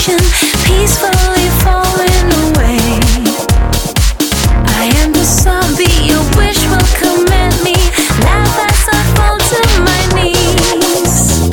ocean, peacefully falling away. I am the zombie your wish will command me. Laugh as I fall to my knees.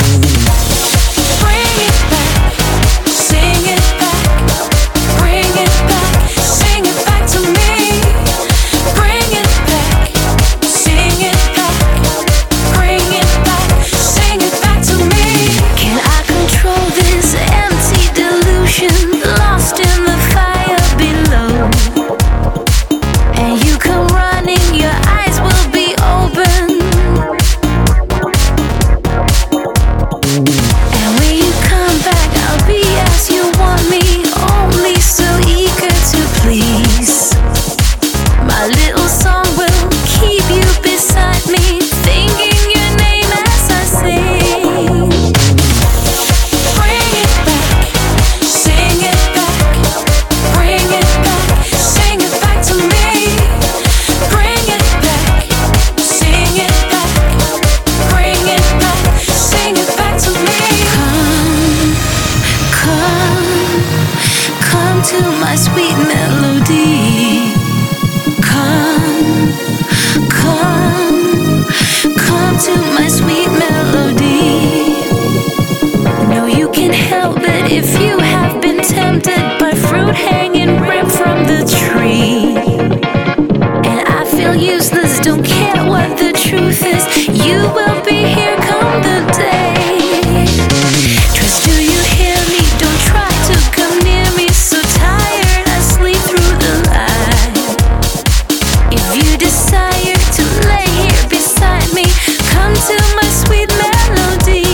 Bring it back, sing it back. Bring it back, sing it back to me. Bring it back, sing it back. Bring it back, sing it back to me. Can I control this empty delusion, lost in the fire below? And you come running, your eyes will be open. And when you come back, I'll be as you want me, only so eager to please. My little song will keep you beside me, thinking your name as I sing. Bring it back, sing it back. Bring it back, sing it back to me. Bring it back, sing it back. Bring it back, sing it back to me. Come to my sweet melody. Come to my sweet melody. No, you can help it if you have been tempted by fruit hanging ripped from the tree. And I feel useless, don't care what the truth is. You will be here come the day. Trust, do you hear me? Don't try to come near me. So tired, I sleep through the night. If you desire to lay here beside me, come to my sweet melody.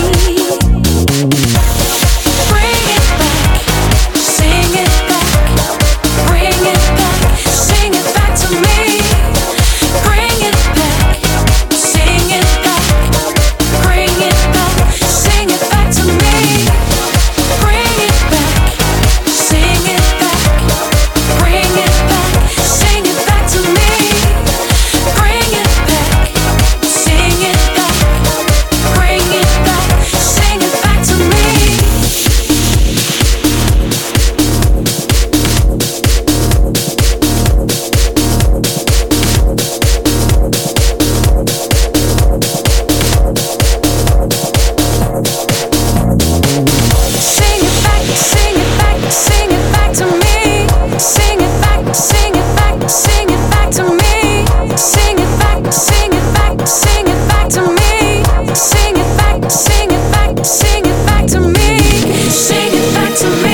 Bring it back, sing it back. Bring it back, sing it back to me. Bring it back, sing it back. Bring it back, sing it back to me. Bring it back, sing it back. Bring it back, sing it back to me. Bring it back, sing it back. Bring it back, sing it back to me. Sing it back, sing it back, sing it back to me. Sing it back, sing it back, sing it back to me. Sing it back, sing it back, sing it back to me. Sing it back, sing it back, sing it back to me. Sing it back to me.